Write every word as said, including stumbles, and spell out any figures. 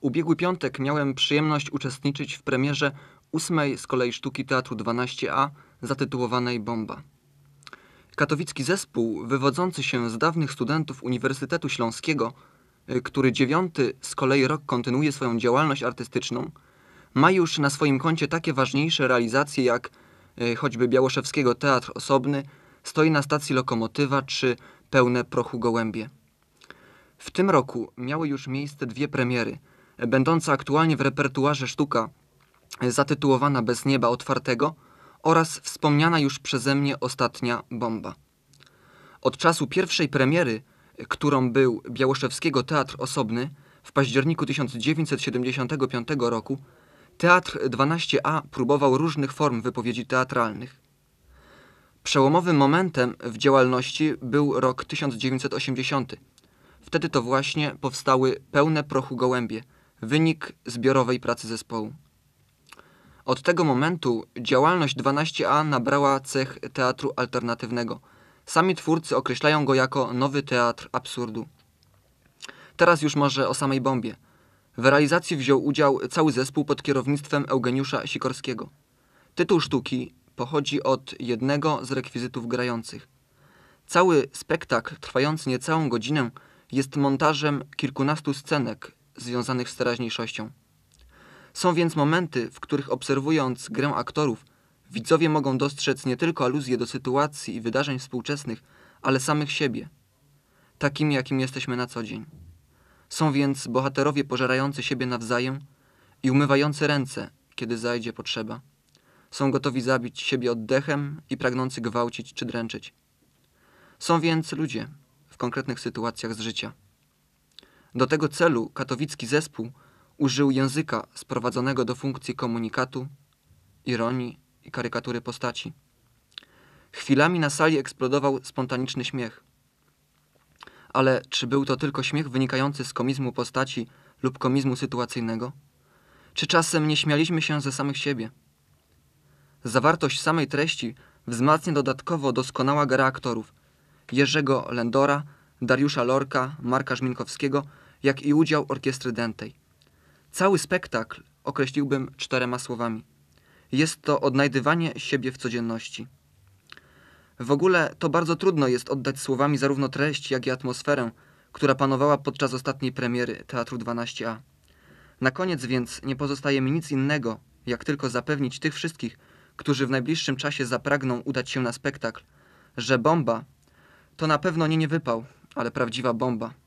ubiegły piątek miałem przyjemność uczestniczyć w premierze ósmej z kolei sztuki Teatru dwanaście A zatytułowanej Bomba. Katowicki zespół, wywodzący się z dawnych studentów Uniwersytetu Śląskiego, który dziewiąty z kolei rok kontynuuje swoją działalność artystyczną, ma już na swoim koncie takie ważniejsze realizacje jak choćby Białoszewskiego Teatr Osobny, Stoi na stacji lokomotywa czy Pełne prochu gołębie. W tym roku miały już miejsce dwie premiery, będąca aktualnie w repertuarze sztuka zatytułowana Bez nieba otwartego oraz wspomniana już przeze mnie ostatnia Bomba. Od czasu pierwszej premiery, którą był Białoszewskiego Teatr Osobny w październiku tysiąc dziewięćset siedemdziesiątego piątego roku, Teatr dwanaście A próbował różnych form wypowiedzi teatralnych. Przełomowym momentem w działalności był rok tysiąc dziewięćset osiemdziesiąty. Wtedy to właśnie powstały Pełne prochu gołębie, wynik zbiorowej pracy zespołu. Od tego momentu działalność dwanaście A nabrała cech teatru alternatywnego. Sami twórcy określają go jako nowy teatr absurdu. Teraz już może o samej Bombie. W realizacji wziął udział cały zespół pod kierownictwem Eugeniusza Sikorskiego. Tytuł sztuki pochodzi od jednego z rekwizytów grających. Cały spektakl, trwający niecałą godzinę, jest montażem kilkunastu scenek związanych z teraźniejszością. Są więc momenty, w których obserwując grę aktorów, widzowie mogą dostrzec nie tylko aluzje do sytuacji i wydarzeń współczesnych, ale samych siebie, takimi jakim jesteśmy na co dzień. Są więc bohaterowie pożerający siebie nawzajem i umywający ręce, kiedy zajdzie potrzeba. Są gotowi zabić siebie oddechem i pragnący gwałcić czy dręczyć. Są więc ludzie w konkretnych sytuacjach z życia. Do tego celu katowicki zespół użył języka sprowadzonego do funkcji komunikatu, ironii i karykatury postaci. Chwilami na sali eksplodował spontaniczny śmiech. Ale czy był to tylko śmiech wynikający z komizmu postaci lub komizmu sytuacyjnego? Czy czasem nie śmialiśmy się ze samych siebie? Zawartość samej treści wzmacnia dodatkowo doskonała gra aktorów Jerzego Lędora, Dariusza Lorka, Marka Żminkowskiego, jak i udział orkiestry dętej. Cały spektakl określiłbym czterema słowami. Jest to odnajdywanie siebie w codzienności. W ogóle to bardzo trudno jest oddać słowami zarówno treść, jak i atmosferę, która panowała podczas ostatniej premiery Teatru dwanaście A. Na koniec więc nie pozostaje mi nic innego, jak tylko zapewnić tych wszystkich, którzy w najbliższym czasie zapragną udać się na spektakl, że Bomba to na pewno nie niewypał, ale prawdziwa bomba.